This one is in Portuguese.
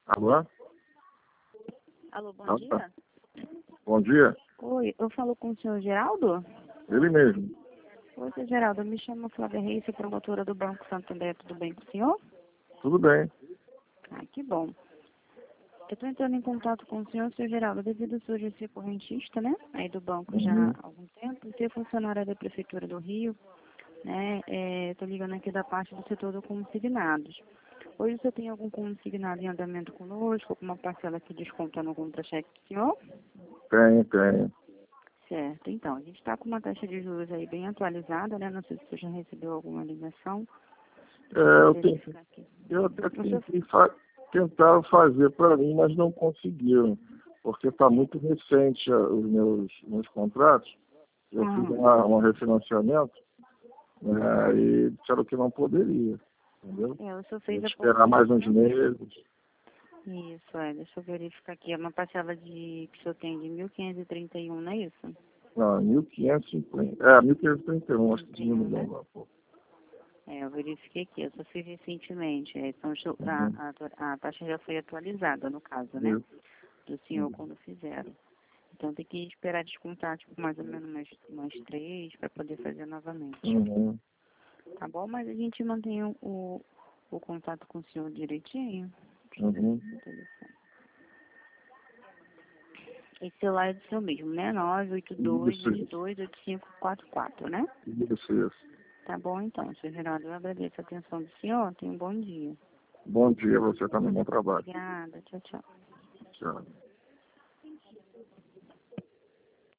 Alô? Alô, bom dia. Bom dia. Oi, eu falo com o senhor Geraldo? Ele mesmo. Oi, senhor Geraldo, eu me chamo Flávia Reis, sou promotora do Banco Santander, tudo bem com o senhor? Tudo bem. Ah, que bom. Eu estou entrando em contato com o senhor Geraldo, devido ao senhor já ser correntista, né, aí do banco já há algum tempo, ser funcionária da Prefeitura do Rio, né, estou ligando aqui da parte do setor do consignados. Hoje o senhor tem algum consignado em andamento conosco, alguma parcela que desconta no contra-cheque do senhor? Tenho. Certo, então, a gente está com uma taxa de juros aí bem atualizada, né? Não sei se você já recebeu alguma ligação. Eu até tentei tentar fazer para mim, mas não conseguiram, porque está muito recente os meus contratos. Eu fiz um refinanciamento, né, e disseram que não poderia, entendeu? O senhor fez Esperar mais uns meses. Isso, deixa eu verificar aqui. É uma parcela que o senhor tem de 1.531, não é isso? Não, 1.550. 1.531, acho que diminuiu, né? Eu verifiquei aqui, eu só fiz recentemente. Então, a taxa já foi atualizada, no caso, né? Do senhor quando fizeram. Então, tem que esperar descontar, tipo, mais ou menos umas 3 para poder fazer novamente. Tá bom? Mas a gente mantém o contato com o senhor direitinho. Esse celular é do seu mesmo, né? 982-228544, né? Isso. Tá bom, então, senhor Geraldo. Eu agradeço a atenção do senhor. Tenha um bom dia. Bom dia, você também, bom trabalho. Obrigada. Tchau, tchau. Tchau.